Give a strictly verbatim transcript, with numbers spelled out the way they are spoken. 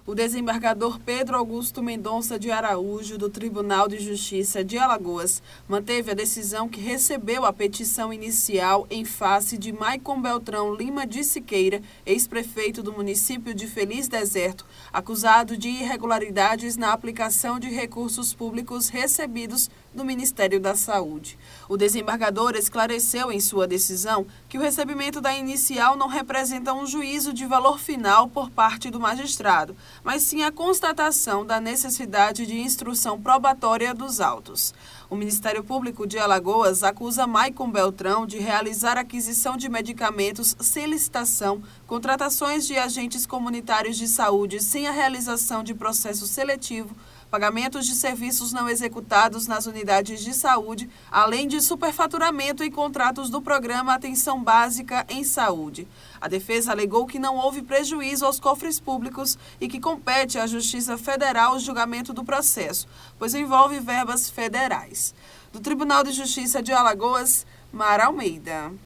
O desembargador Pedro Augusto Mendonça de Araújo, do Tribunal de Justiça de Alagoas, manteve a decisão que recebeu a petição inicial em face de Maicon Beltrão Lima de Siqueira, ex-prefeito do município de Feliz Deserto, acusado de irregularidades na aplicação de recursos públicos recebidos do Ministério da Saúde. O desembargador esclareceu em sua decisão que o recebimento da inicial não representa um juízo de valor final por parte do magistrado, mas sim a constatação da necessidade de instrução probatória dos autos. O Ministério Público de Alagoas acusa Maicon Beltrão de realizar aquisição de medicamentos sem licitação, contratações de agentes comunitários de saúde sem a realização de processo seletivo, pagamentos de serviços não executados nas unidades de saúde, além de superfaturamento e contratos do programa Atenção Básica em Saúde. A defesa alegou que não houve prejuízo aos cofres públicos e que compete à Justiça Federal o julgamento do processo, pois envolve verbas federais. Do Tribunal de Justiça de Alagoas, Mara Almeida.